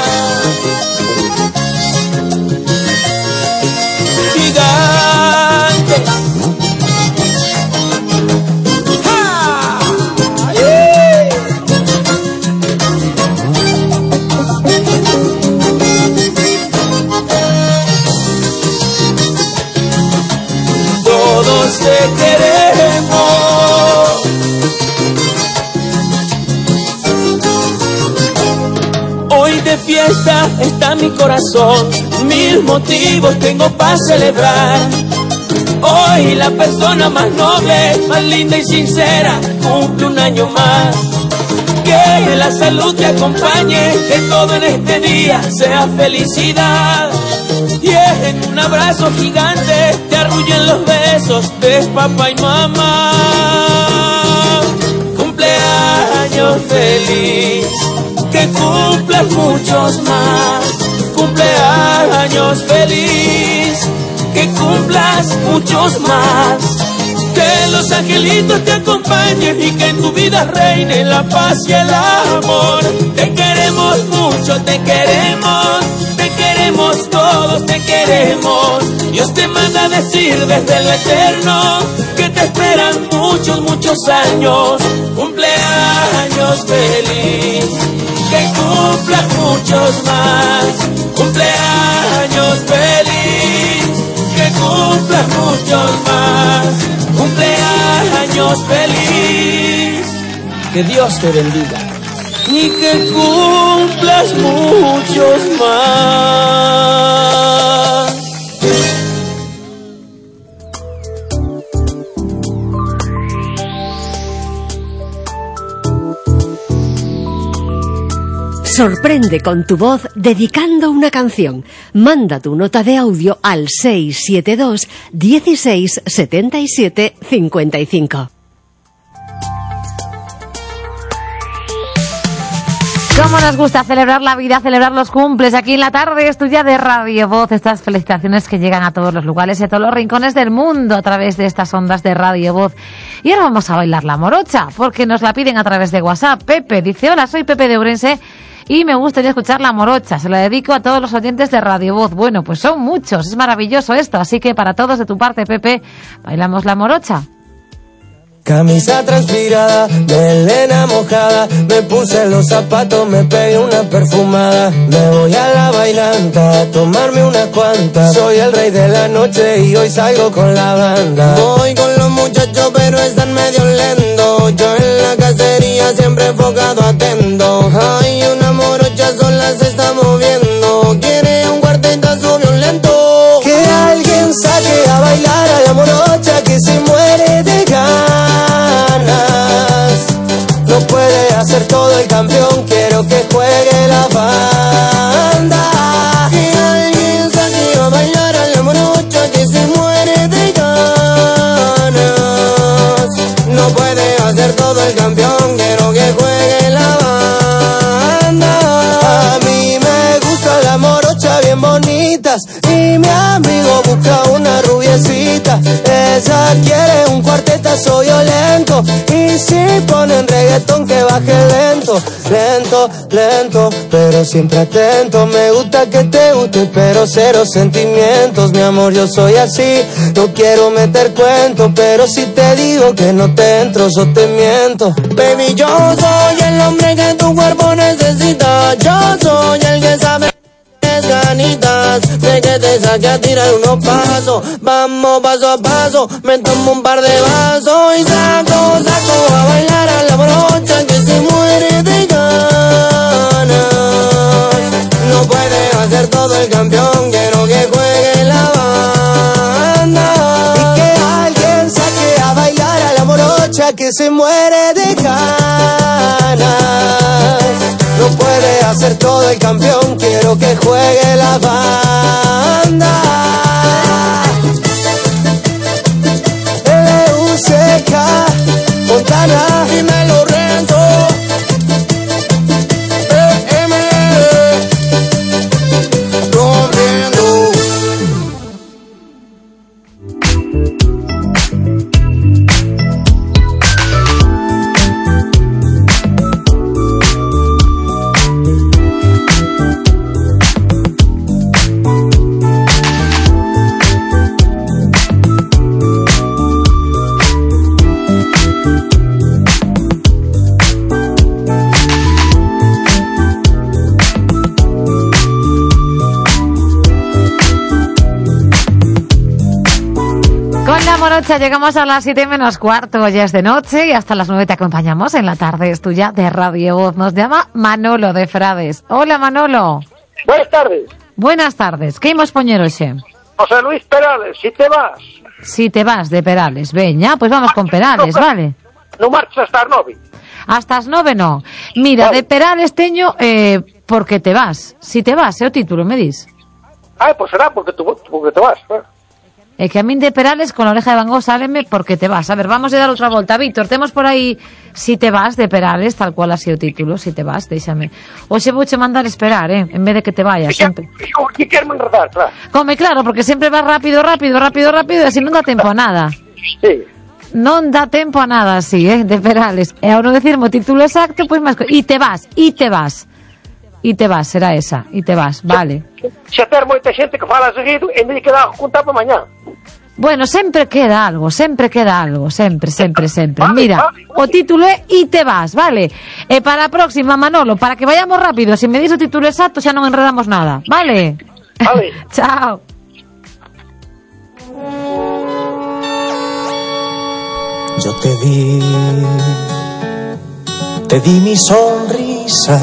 Gigante, fiesta está mi corazón, 1000 motivos tengo para celebrar. Hoy la persona más noble, más linda y sincera cumple un año más. Que la salud te acompañe, que todo en este día sea felicidad. Y en un abrazo gigante te arrullen los besos de papá y mamá. Cumpleaños feliz, que cumplas muchos más. Cumpleaños feliz, que cumplas muchos más. Que los angelitos te acompañen y que en tu vida reine la paz y el amor. Te queremos mucho, te queremos todos, te queremos. Dios te manda a decir desde lo eterno que te esperan muchos, muchos años. Cumpleaños feliz, que cumplas muchos más. Cumpleaños feliz, que cumplas muchos más. Cumpleaños feliz, que Dios te bendiga y que cumplas muchos más. Sorprende con tu voz dedicando una canción. Manda tu nota de audio al 672 16 77 55. Cómo nos gusta celebrar la vida, celebrar los cumples. Aquí en la tarde es tuya de Radio Voz. Estas felicitaciones que llegan a todos los lugares y a todos los rincones del mundo a través de estas ondas de Radio Voz. Y ahora vamos a bailar la morocha, porque nos la piden a través de WhatsApp. Pepe dice: hola, soy Pepe de Ourense y me gustaría escuchar la morocha. Se la dedico a todos los oyentes de Radio Voz. Bueno, pues son muchos, es maravilloso esto. Así que para todos de tu parte, Pepe, bailamos la morocha. Camisa transpirada, melena mojada, me puse los zapatos, me pegué una perfumada. Me voy a la bailanta a tomarme unas cuantas. Soy el rey de la noche y hoy salgo con la banda. Voy con los muchachos pero están medio lentos. Yo en la cacería siempre enfocado atento. Ay, una morocha sola se está moviendo. Quiere un cuartetazo violento. Que alguien saque a bailar a la morocha que se muere de ganas. No puede hacer todo el campeón, quiero que juegue la banda. Que alguien saque a bailar a la morocha que se muere de ganas. No puede hacer todo el campeón, quiero que juegue la banda. A mí me gusta la morocha bien bonitas y mi amigo busca una rubiecita. Esa quiere un cuartetazo violento y si ponen reggaetón que baje lento, lento, lento, pero siempre atento. Me gusta que te guste pero cero sentimientos, mi amor, yo soy así. No quiero meter cuentos, pero si te digo que no te entro, yo te miento. Baby, yo soy el hombre que tu cuerpo necesita. Yo soy el que sabe ganitas de que te saque a tirar unos pasos. Vamos paso a paso, me tomo un par de vasos y saco a bailar a la morocha que se muere de ganas. No puede hacer todo el campeón, quiero que juegue la banda. Y que alguien saque a bailar a la morocha que se muere de ganas. No puede hacer todo el campeón, quiero que juegue la banda. L.U.C.K. Montana, dímelo Renzo. B.M. Rompiendo. Morocha, llegamos a las 7 menos cuarto, ya es de noche y hasta las 9 te acompañamos en la tarde es tuya de Radio Voz. Nos llama Manolo de Frades. Hola Manolo. Buenas tardes. Buenas tardes. Que imos poñer hoxe? José Luis Perales, si te vas. Si te vas de Perales. Veña, pois vamos con Perales, vale? Non marchas hasta as 9. Hasta as 9 non. Mira, vale. De Perales teño porque te vas. Si te vas, é o título, me dis. Pois será porque te vas. É que a min de Perales con a oreja de Van Gogh sáleme porque te vas. A ver, vamos a dar outra volta. Víctor, temos por aí Si te vas de Perales, tal cual así o título. Si te vas, déxame. Oxe vouche mandar esperar, en vez de que te vayas sempre. Que querme enredar, claro. Come, claro, porque sempre vas rápido e así non dá tempo a nada. Sí. Non dá tempo a nada así, de Perales. E ao non decirmo o título exacto, pois máis... E te vas, será esa. E te vas, vale. Xa ter moita xente que fala seguido e me queda contar para mañá. Bueno, sempre queda algo, sempre. Mira, o título é E te vas, vale? E para a próxima, Manolo, para que vayamos rápido, se me dis o título exacto xa non enredamos nada, vale? Vale. Chao. Yo te di mi sonrisa,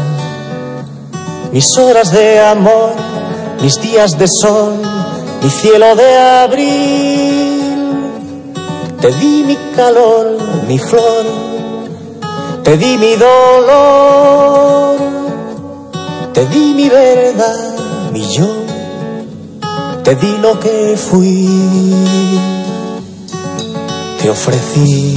mis horas de amor, mis días de sol, mi cielo de abril. Te di mi calor, mi flor, te di mi dolor, te di mi verdad, mi yo, te di lo que fui. Te ofrecí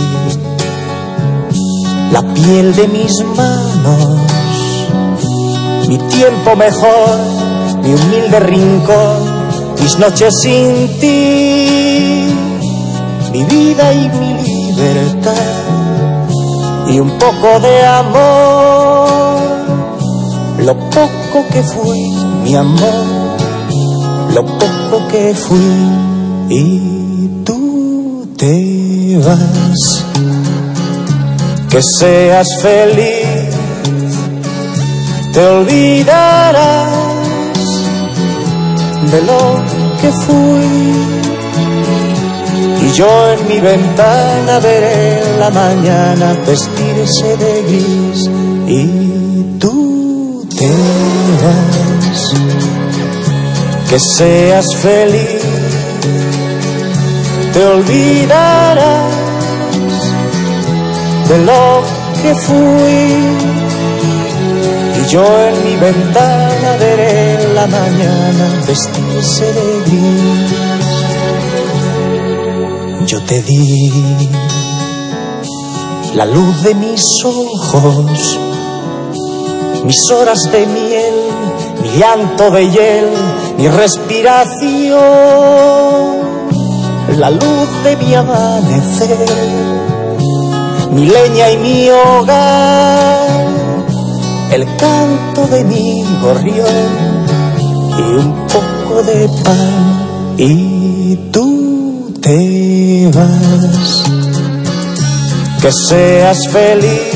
la piel de mis manos, mi tiempo mejor, mi humilde rincón, mis noches sin ti, mi vida y mi libertad, y un poco de amor, lo poco que fui, mi amor, lo poco que fui. Y tú te vas, que seas feliz, te olvidarás de lo que fui, y yo en mi ventana veré la mañana vestirse de gris. Y tú te vas, que seas feliz, te olvidarás de lo que fui, y yo en mi ventana veré la mañana vestirse de gris. Yo te di la luz de mis ojos, mis horas de miel, mi llanto de hiel, mi respiración, la luz de mi amanecer, mi leña y mi hogar, el canto de mi gorrión y un poco de pan. Y tú te vas, que seas feliz,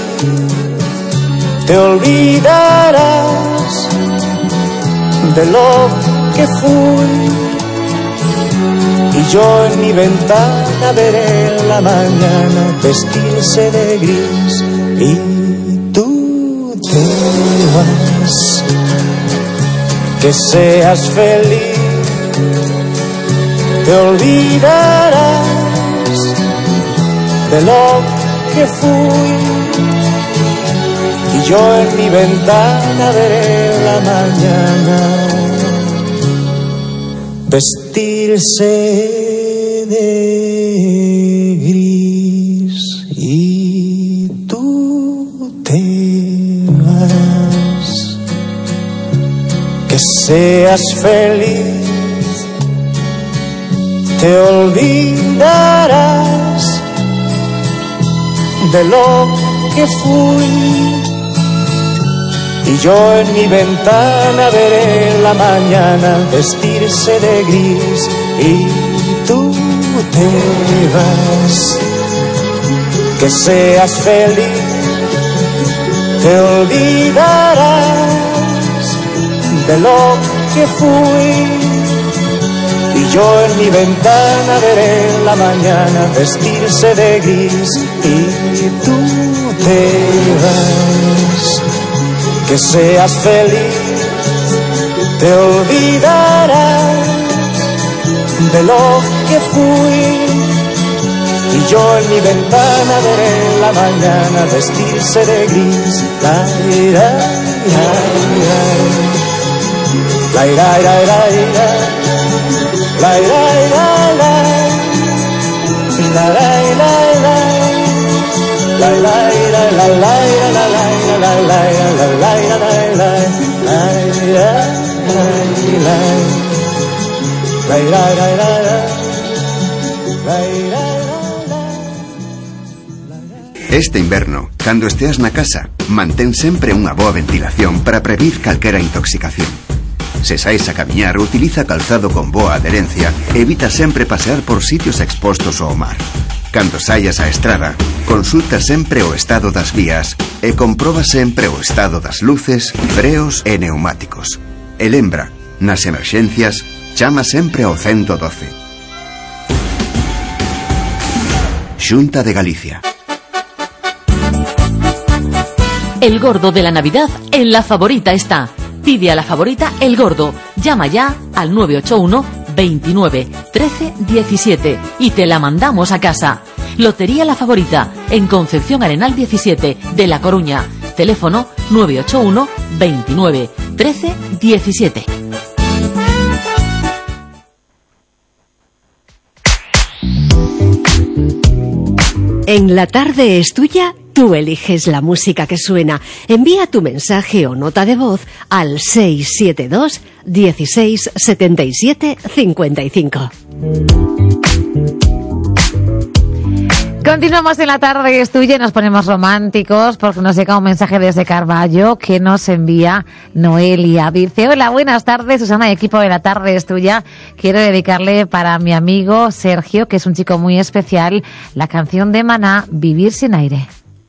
te olvidarás de lo que fui, y yo en mi ventana veré la mañana vestirse de gris. Y tú te vas, que seas feliz, te olvidarás de lo que fui, y yo en mi ventana veré la mañana vestirse de gris. Y tú te vas, que seas feliz, te olvidarás de lo que fui, y yo en mi ventana veré la mañana vestirse de gris. Y tú te vas, que seas feliz, te olvidarás de lo que fui, y yo en mi ventana veré la mañana vestirse de gris. Y tú te vas, que seas feliz, te olvidarás de lo que fui. Y yo en mi ventana veré la mañana vestirse de gris. La ira, la ira, la ira, la ira, la Este inverno, cando esteas na casa, mantén sempre unha boa ventilación para previr calquera intoxicación. Se saes a camiñar, utiliza calzado con boa adherencia e evita sempre pasear por sitios expostos ao mar. Cando saias á estrada, consulta sempre o estado das vías e comproba sempre o estado das luces, freos e neumáticos. E lembra, nas emerxencias, chama sempre ao 112. Xunta de Galicia. El gordo de la Navidad en La Favorita está. Pide a La Favorita el gordo. Llama ya al 981 29 13 17 y te la mandamos a casa. Lotería La Favorita en Concepción Arenal 17 de La Coruña. Teléfono 981 29 13 17. En La Tarde es Tuya, tú eliges la música que suena. Envía tu mensaje o nota de voz al 672 16 77 55. Continuamos en La Tarde es Tuya y nos ponemos románticos porque nos llega un mensaje desde Carballo que nos envía Noelia. Dice: hola, buenas tardes, Susana y equipo de La Tarde es Tuya. Quiero dedicarle para mi amigo Sergio, que es un chico muy especial, la canción de Maná, Vivir sin aire.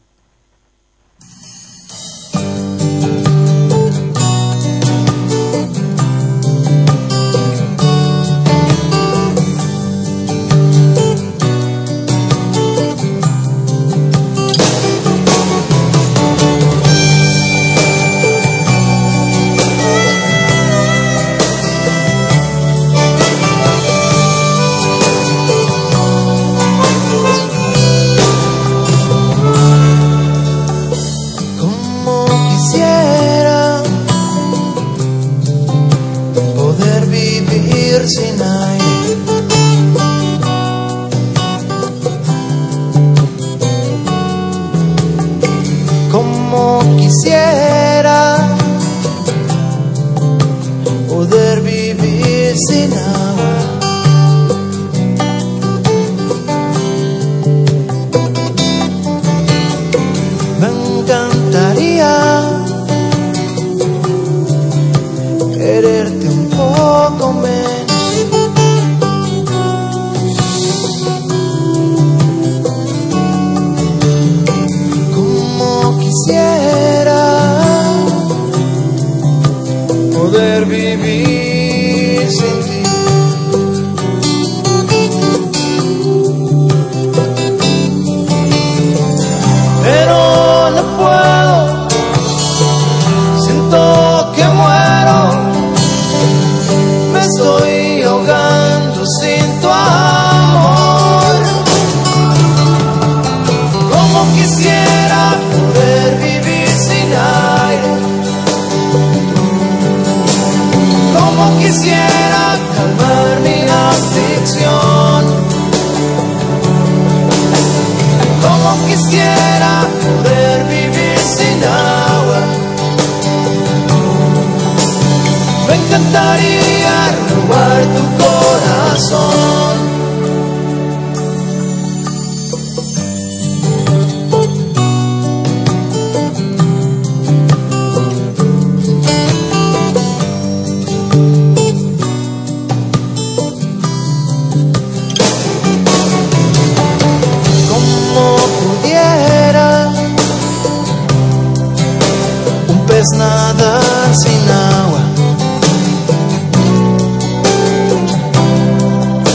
Nadar sin agua,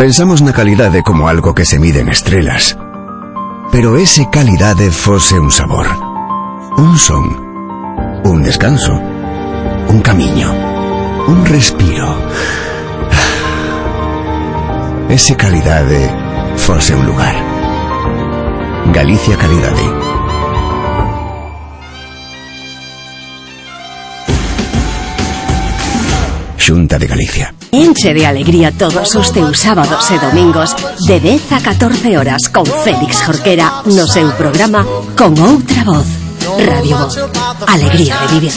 Pensamos na calidade como algo que se mide en estrelas. Pero ese calidade fose un sabor, un son, un descanso, un camiño, un respiro. Ese calidade fose un lugar. Galicia Calidade. Xunta de Galicia. Enche de alegría todos os teus sábados e domingos de 10 a 14 horas con Félix Jorquera no seu programa Con Outra Voz. Radio Voz. Alegría de vivir.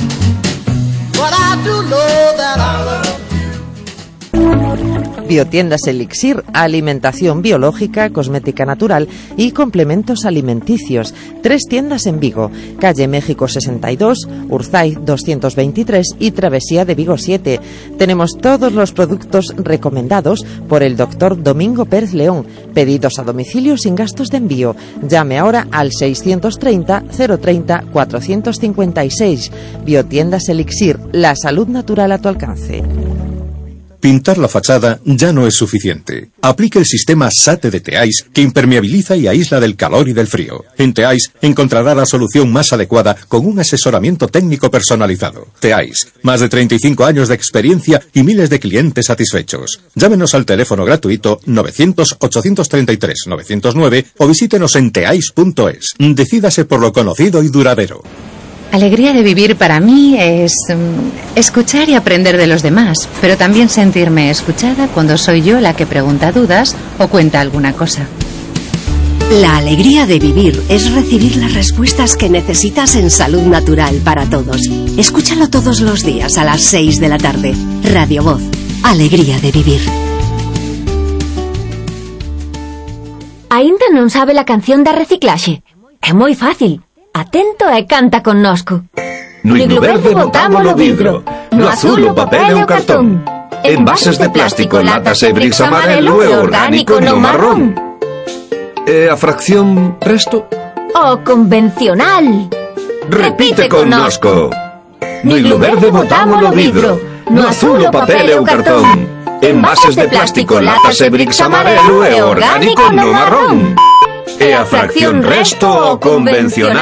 Biotiendas Elixir, alimentación biológica, cosmética natural y complementos alimenticios. 3 tiendas en Vigo, calle México 62, Urzay 223 y Travesía de Vigo 7. Tenemos todos los productos recomendados por el doctor Domingo Pérez León. Pedidos a domicilio sin gastos de envío. Llame ahora al 630 030 456. Biotiendas Elixir, la salud natural a tu alcance. Pintar la fachada ya no es suficiente. Aplique el sistema SATE de Teais, que impermeabiliza y aísla del calor y del frío. En Teais encontrará la solución más adecuada con un asesoramiento técnico personalizado. Teais, más de 35 años de experiencia y miles de clientes satisfechos. Llámenos al teléfono gratuito 900-833-909 o visítenos en teais.es. Decídase por lo conocido y duradero. Alegría de vivir para mí es escuchar y aprender de los demás, pero también sentirme escuchada cuando soy yo la que pregunta dudas o cuenta alguna cosa. La alegría de vivir es recibir las respuestas que necesitas en Salud Natural para Todos. Escúchalo todos los días a las 6 de la tarde. Radio Voz. Alegría de vivir. Aínda non sabe la canción da reciclaxe? É moi fácil. Atento e canta connosco. No iglo verde botamos o vidro, no azul o papel e o cartón. Envases de plástico, latas e bricks amarelo e orgánico no marrón. E a fracción resto? O convencional. Repite connosco. No iglo verde botamos o vidro, no azul o papel e o cartón. Envases de plástico, latas e bricks amarelo e orgánico no marrón. E a fracción resto o convencional.